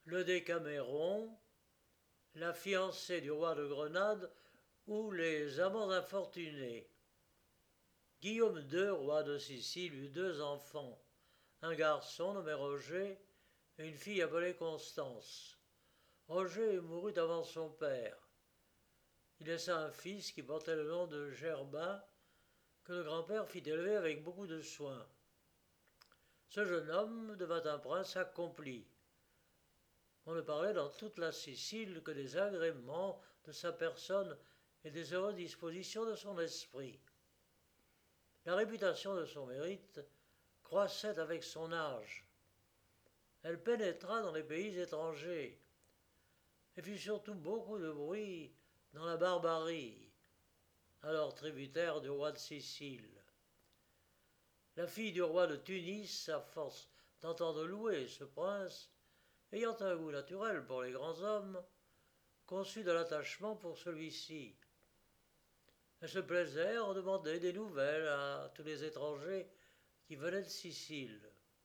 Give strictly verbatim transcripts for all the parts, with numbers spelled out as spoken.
le Décaméron, la fiancée du roi de Grenade ou les amants infortunés. Guillaume deux, roi de Sicile, eut deux enfants, un garçon nommé Roger et une fille appelée Constance. Roger mourut avant son père. Il laissa un fils qui portait le nom de Gerbin, que le grand-père fit élever avec beaucoup de soin. Ce jeune homme devint un prince accompli. On ne parlait dans toute la Sicile que des agréments de sa personne et des heureuses dispositions de son esprit. La réputation de son mérite croissait avec son âge. Elle pénétra dans les pays étrangers et fit surtout beaucoup de bruit dans la Barbarie, alors tributaire du roi de Sicile. La fille du roi de Tunis, à force d'entendre louer ce prince, ayant un goût naturel pour les grands hommes, conçut de l'attachement pour celui-ci. Elle se plaisait en demander des nouvelles à tous les étrangers qui venaient de Sicile.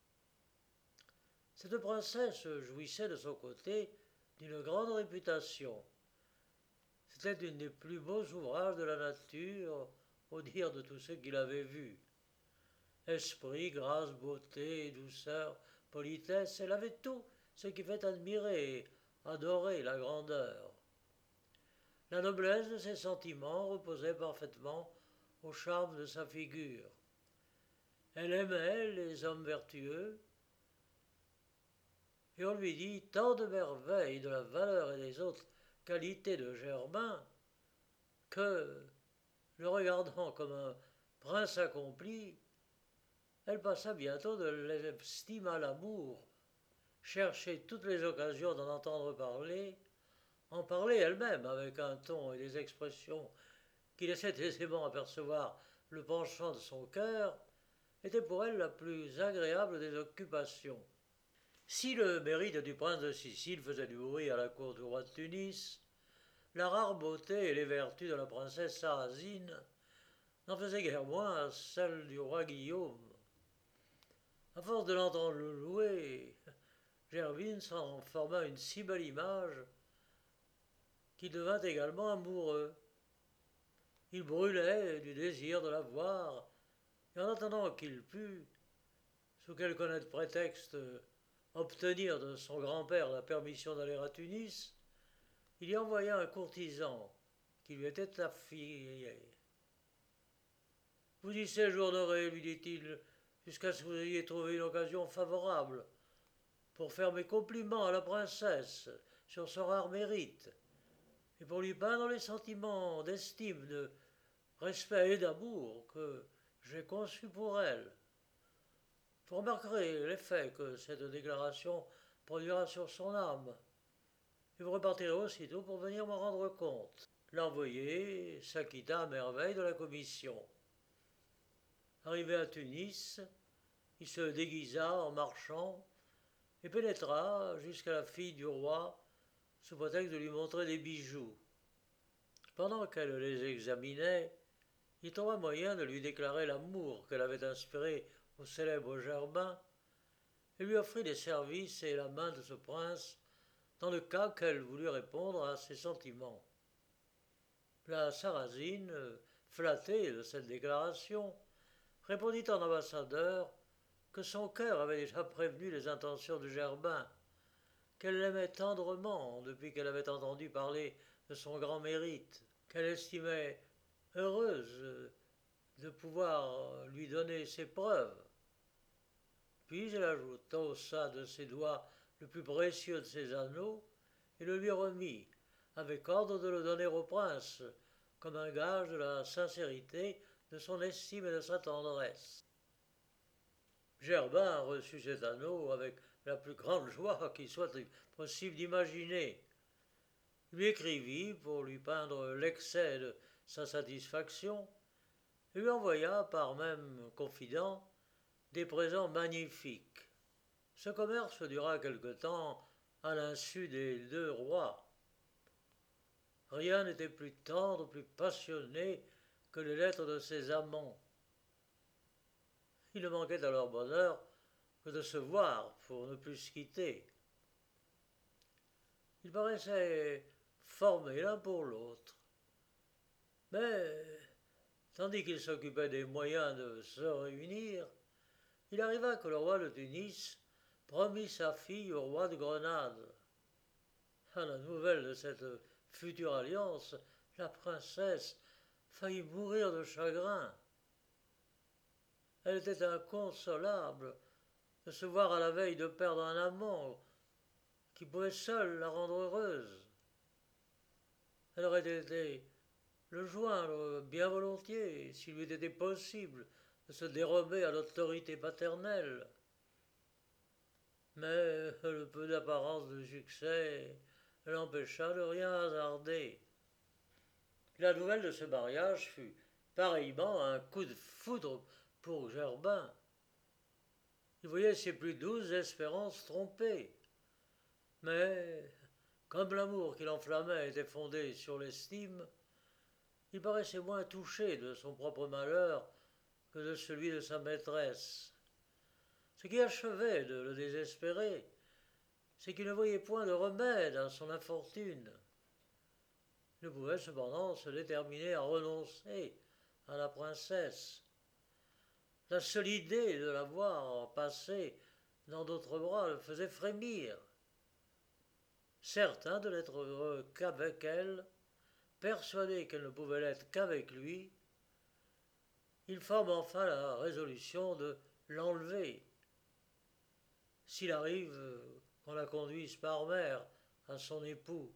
Cette princesse jouissait de son côté d'une grande réputation. C'était une des plus beaux ouvrages de la nature, au dire de tous ceux qui l'avaient vue. Esprit, grâce, beauté, douceur, politesse, elle avait tout ce qui fait admirer et adorer la grandeur. La noblesse de ses sentiments reposait parfaitement au charme de sa figure. Elle aimait les hommes vertueux, et on lui dit tant de merveilles de la valeur et des autres qualités de Germain que, le regardant comme un prince accompli, elle passa bientôt de l'estime à l'amour, cherchait toutes les occasions d'en entendre parler, en parlait elle-même avec un ton et des expressions qui laissaient aisément apercevoir le penchant de son cœur, était pour elle la plus agréable des occupations. Si le mérite du prince de Sicile faisait du bruit à la cour du roi de Tunis, la rare beauté et les vertus de la princesse Sarrasine n'en faisaient guère moins à celle du roi Guillaume. À force de l'entendre le louer, Gervine s'en forma une si belle image qu'il devint également amoureux. Il brûlait du désir de la voir, et en attendant qu'il pût, sous quelque honnête prétexte, obtenir de son grand-père la permission d'aller à Tunis, il y envoya un courtisan qui lui était affilié. Vous y séjournerez, lui dit-il, jusqu'à ce que vous ayez trouvé une occasion favorable pour faire mes compliments à la princesse sur son rare mérite, et pour lui peindre les sentiments d'estime, de respect et d'amour que j'ai conçus pour elle. Vous remarquerez l'effet que cette déclaration produira sur son âme, et vous repartirez aussitôt pour venir m'en rendre compte. L'envoyé s'acquitta à merveille de la commission. Arrivé à Tunis, il se déguisa en marchand et pénétra jusqu'à la fille du roi sous prétexte de lui montrer des bijoux. Pendant qu'elle les examinait, il trouva moyen de lui déclarer l'amour qu'elle avait inspiré au célèbre Germain et lui offrit les services et la main de ce prince dans le cas qu'elle voulut répondre à ses sentiments. La Sarrasine, flattée de cette déclaration, répondit en ambassadeur que son cœur avait déjà prévenu les intentions de Germain, qu'elle l'aimait tendrement depuis qu'elle avait entendu parler de son grand mérite, qu'elle estimait heureuse de pouvoir lui donner ses preuves. Puis elle ajouta au sein de ses doigts le plus précieux de ses anneaux et le lui remit, avec ordre de le donner au prince, comme un gage de la sincérité de son estime et de sa tendresse. Germain reçut cet anneau avec la plus grande joie qu'il soit possible d'imaginer. Il lui écrivit pour lui peindre l'excès de sa satisfaction et lui envoya par même confident des présents magnifiques. Ce commerce dura quelque temps à l'insu des deux rois. Rien n'était plus tendre, plus passionné que les lettres de ses amants. Il ne manquait à leur bonheur que de se voir pour ne plus se quitter. Ils paraissaient formés l'un pour l'autre. Mais, tandis qu'ils s'occupaient des moyens de se réunir, il arriva que le roi de Tunis promit sa fille au roi de Grenade. À la nouvelle de cette future alliance, la princesse faillit mourir de chagrin. Elle était inconsolable de se voir à la veille de perdre un amant qui pouvait seul la rendre heureuse. Elle aurait été le joindre bien volontiers s'il lui était possible de se dérober à l'autorité paternelle. Mais le peu d'apparence de succès l'empêcha de rien hasarder. La nouvelle de ce mariage fut pareillement un coup de foudre pour Gerbin. Il voyait ses plus douces espérances trompées. Mais, comme l'amour qui l'enflammait était fondé sur l'estime, il paraissait moins touché de son propre malheur que de celui de sa maîtresse. Ce qui achevait de le désespérer, c'est qu'il ne voyait point de remède à son infortune. Il ne pouvait cependant se déterminer à renoncer à la princesse. La seule idée de la voir passer dans d'autres bras le faisait frémir. Certain de n'être heureux qu'avec elle, persuadé qu'elle ne pouvait l'être qu'avec lui, il forme enfin la résolution de l'enlever. S'il arrive qu'on la conduise par mer à son époux.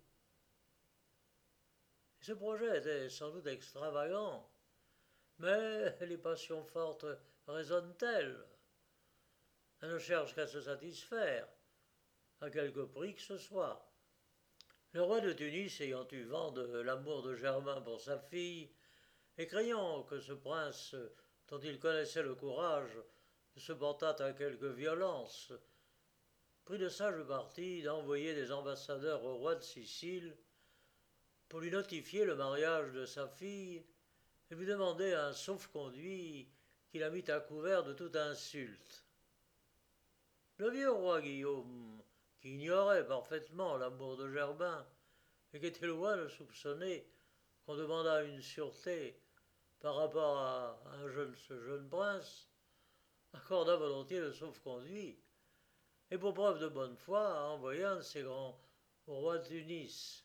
Ce projet était sans doute extravagant, mais les passions fortes raisonnent-elles? Elle ne cherche qu'à se satisfaire, à quelque prix que ce soit. Le roi de Tunis, ayant eu vent de l'amour de Germain pour sa fille, et craignant que ce prince, dont il connaissait le courage, ne se portât à quelque violence, prit le sage parti d'envoyer des ambassadeurs au roi de Sicile pour lui notifier le mariage de sa fille et lui demander un sauf-conduit qui la mit à couvert de toute insulte. Le vieux roi Guillaume, qui ignorait parfaitement l'amour de Gerbin et qui était loin de soupçonner qu'on demandât une sûreté par rapport à un jeune, ce jeune prince, accorda volontiers le sauf-conduit et pour preuve de bonne foi envoya un de ses grands au roi de Tunis.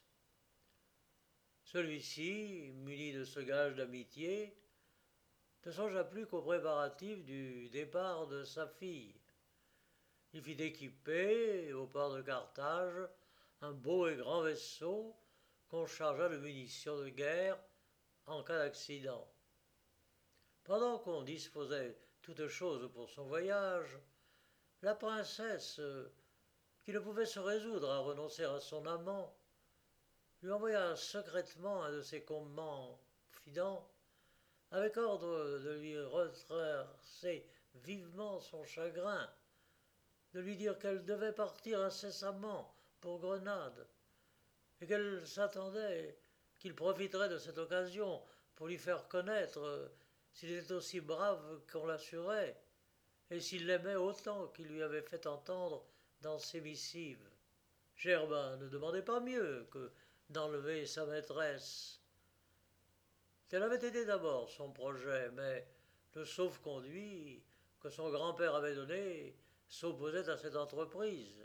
Celui-ci, muni de ce gage d'amitié, ne songea plus qu'aux préparatifs du départ de sa fille. Il fit équiper, au port de Carthage, un beau et grand vaisseau qu'on chargea de munitions de guerre en cas d'accident. Pendant qu'on disposait toutes choses pour son voyage, la princesse, qui ne pouvait se résoudre à renoncer à son amant, lui envoya secrètement un de ses confidents, avec ordre de lui retracer vivement son chagrin, de lui dire qu'elle devait partir incessamment pour Grenade, et qu'elle s'attendait qu'il profiterait de cette occasion pour lui faire connaître s'il était aussi brave qu'on l'assurait, et s'il l'aimait autant qu'il lui avait fait entendre dans ses missives. Gerbin ne demandait pas mieux que d'enlever sa maîtresse. Tel avait été d'abord son projet, mais le sauf-conduit que son grand-père avait donné s'opposait à cette entreprise.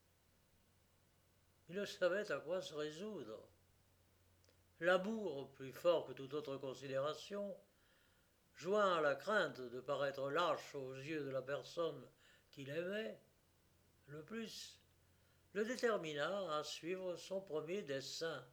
Il ne savait à quoi se résoudre. L'amour, plus fort que toute autre considération, joint à la crainte de paraître lâche aux yeux de la personne qu'il aimait le plus, le détermina à suivre son premier dessein.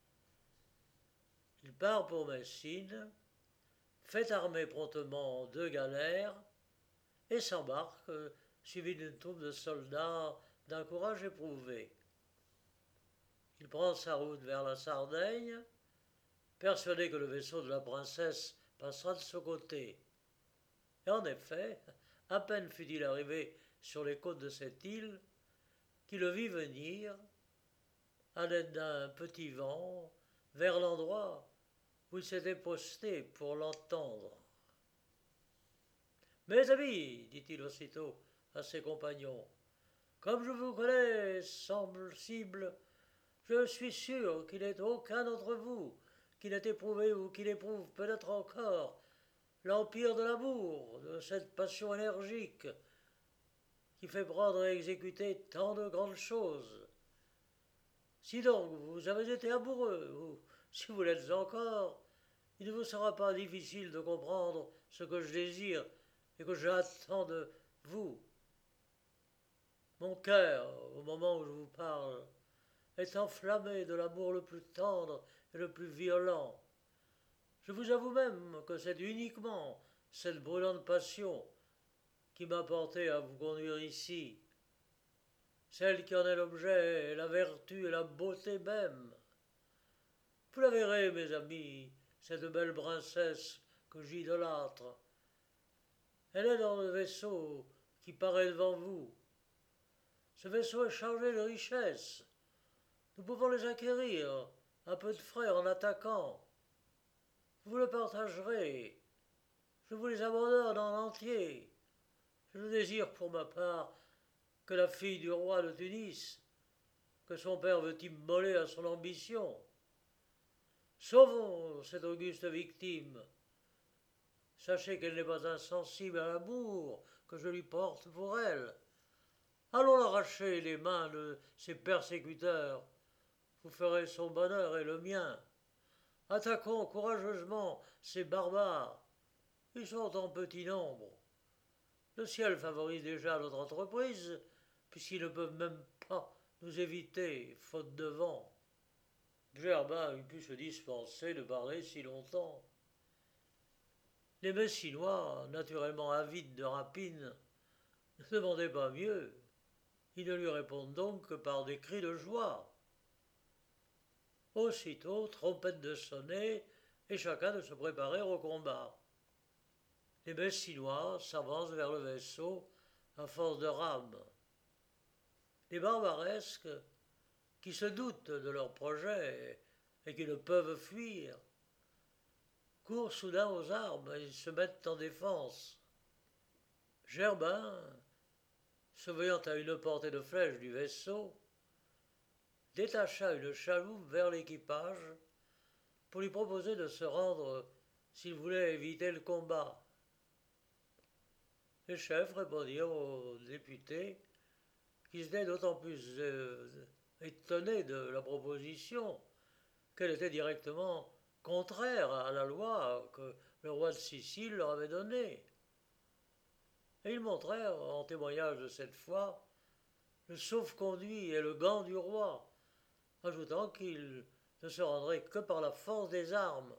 Il part pour Messine, fait armer promptement deux galères et s'embarque, suivi d'une troupe de soldats d'un courage éprouvé. Il prend sa route vers la Sardaigne, persuadé que le vaisseau de la princesse passera de ce côté. Et en effet, à peine fut-il arrivé sur les côtes de cette île, qu'il le vit venir, à l'aide d'un petit vent, vers l'endroit où il s'était posté pour l'entendre. « Mes amis, dit-il aussitôt à ses compagnons, comme je vous connais, semble-cible, Je suis sûr qu'il n'est aucun d'entre vous qui n'ait éprouvé ou qui n'éprouve peut-être encore l'empire de l'amour, de cette passion énergique qui fait prendre et exécuter tant de grandes choses. Si donc vous avez été amoureux, ou si vous l'êtes encore, il ne vous sera pas difficile de comprendre ce que je désire et que j'attends de vous. Mon cœur, au moment où je vous parle, est enflammé de l'amour le plus tendre et le plus violent. Je vous avoue même que c'est uniquement cette brûlante passion qui m'a porté à vous conduire ici. Celle qui en est l'objet est la vertu et la beauté même. Vous la verrez, mes amis, cette belle princesse que j'idolâtre. Elle est dans le vaisseau qui paraît devant vous. Ce vaisseau est chargé de richesses. Nous pouvons les acquérir à peu de frais en attaquant. Vous le partagerez. Je vous les abandonne en entier. Je ne désire pour ma part que la fille du roi de Tunis, que son père veut immoler à son ambition. Sauvons cette auguste victime. Sachez qu'elle n'est pas insensible à l'amour que je lui porte pour elle. Allons l'arracher des mains de ses persécuteurs. Vous ferez son bonheur et le mien. Attaquons courageusement ces barbares. Ils sont en petit nombre. Le ciel favorise déjà notre entreprise, puisqu'ils ne peuvent même pas nous éviter, faute de vent. Germain eût pu se dispenser de parler si longtemps. Les Messinois, naturellement avides de rapine, ne demandaient pas mieux. Ils ne lui répondent donc que par des cris de joie. Aussitôt, trompette de sonner, et chacun de se préparer au combat. Les Messinois s'avancent vers le vaisseau à force de rames. Les barbaresques, qui se doutent de leur projet et qui ne peuvent fuir, courent soudain aux armes et se mettent en défense. Germain, se voyant à une portée de flèche du vaisseau, détacha une chaloupe vers l'équipage pour lui proposer de se rendre s'il voulait éviter le combat. Les chefs répondirent aux députés qui étaient d'autant plus euh, étonnés de la proposition qu'elle était directement contraire à la loi que le roi de Sicile leur avait donnée. Et ils montrèrent, en témoignage de cette foi, le sauf-conduit et le gant du roi, ajoutant qu'il ne se rendrait que par la force des armes.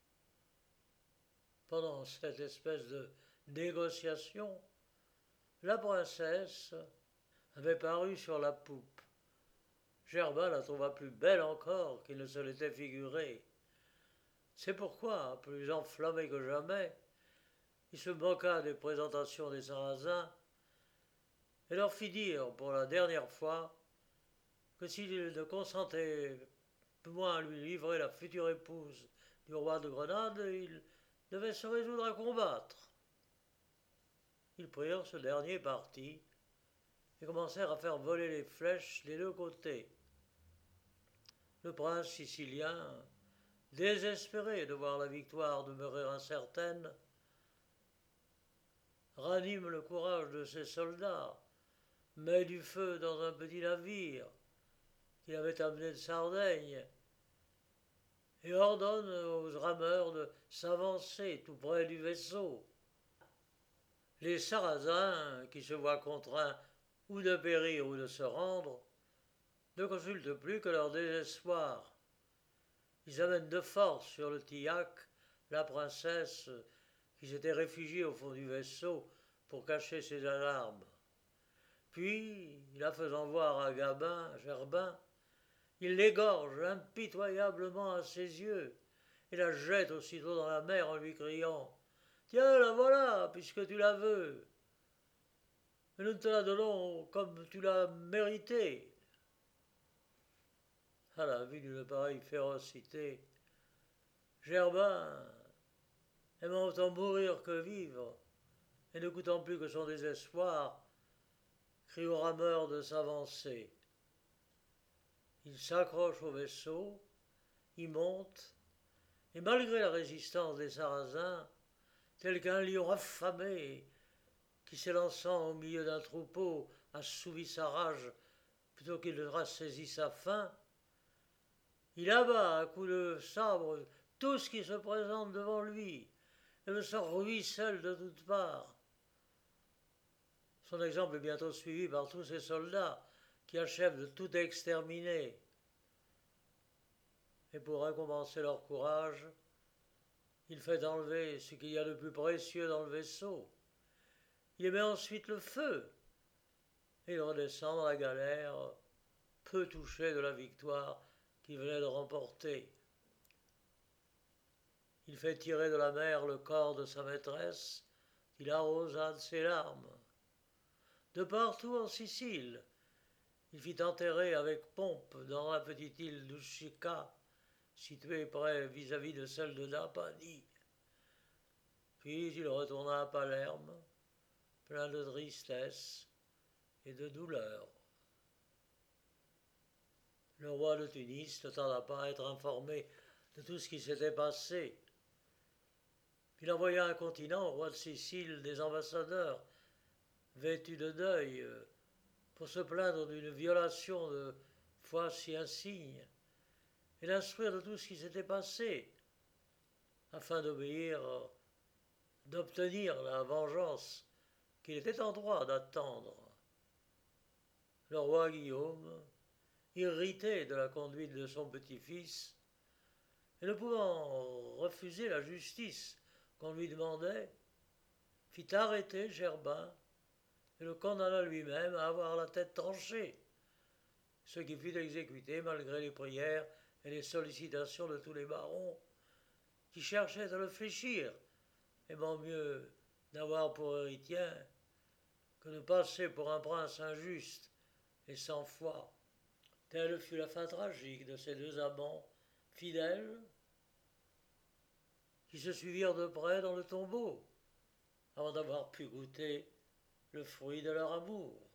Pendant cette espèce de négociation, la princesse avait paru sur la poupe. Germain la trouva plus belle encore qu'il ne se l'était figuré. C'est pourquoi, plus enflammé que jamais, il se moqua des présentations des Sarrasins et leur fit dire pour la dernière fois que s'il ne consentait moins à lui livrer la future épouse du roi de Grenade, il devait se résoudre à combattre. Ils prirent ce dernier parti et commencèrent à faire voler les flèches des deux côtés. Le prince sicilien, désespéré de voir la victoire demeurer incertaine, ranime le courage de ses soldats, met du feu dans un petit navire qu'il avait amené de Sardaigne et ordonne aux rameurs de s'avancer tout près du vaisseau. Les Sarrasins, qui se voient contraints ou de périr ou de se rendre, ne consultent plus que leur désespoir. Ils amènent de force sur le tillac la princesse qui s'était réfugiée au fond du vaisseau pour cacher ses alarmes. Puis, la faisant voir à Gabin, Germain, il l'égorge impitoyablement à ses yeux et la jette aussitôt dans la mer en lui criant « Tiens, la voilà, puisque tu la veux. Mais nous te la donnons comme tu l'as mérité. » À la vue d'une pareille férocité, Germain, aimant autant mourir que vivre, et n'écoutant plus que son désespoir, crie aux rameurs de s'avancer. Il s'accroche au vaisseau, y monte, et malgré la résistance des Sarrasins, tel qu'un lion affamé qui, s'élançant au milieu d'un troupeau, assouvit sa rage plutôt qu'il ne ressaisit sa faim, il abat à coups de sabre tout ce qui se présente devant lui, et le sang ruisselle de toutes parts. Son exemple est bientôt suivi par tous ses soldats qui achèvent de tout exterminer. Et pour récompenser leur courage, il fait enlever ce qu'il y a de plus précieux dans le vaisseau. Il y met ensuite le feu, et il redescend dans la galère, peu touché de la victoire qu'il venait de remporter. Il fait tirer de la mer le corps de sa maîtresse, qu'il arrosa de ses larmes. De partout en Sicile, il fit enterrer avec pompe dans la petite île d'Uscica, située près vis-à-vis de celle de Napani. Puis il retourna à Palerme, plein de tristesse et de douleur. Le roi de Tunis ne tarda pas à être informé de tout ce qui s'était passé. Il envoya un continent au roi de Sicile des ambassadeurs, vêtus de deuil, pour se plaindre d'une violation de foi si insigne, et l'instruire de tout ce qui s'était passé, afin d'obéir, d'obtenir la vengeance qu'il était en droit d'attendre. Le roi Guillaume, irrité de la conduite de son petit-fils, et ne pouvant refuser la justice qu'on lui demandait, fit arrêter Gerbin et le condamna lui-même à avoir la tête tranchée, ce qui fut exécuté malgré les prières et les sollicitations de tous les barons qui cherchaient à le fléchir, aimant mieux n'avoir pour héritier que de passer pour un prince injuste et sans foi. Telle fut la fin tragique de ces deux amants fidèles qui se suivirent de près dans le tombeau avant d'avoir pu goûter le fruit de leur amour.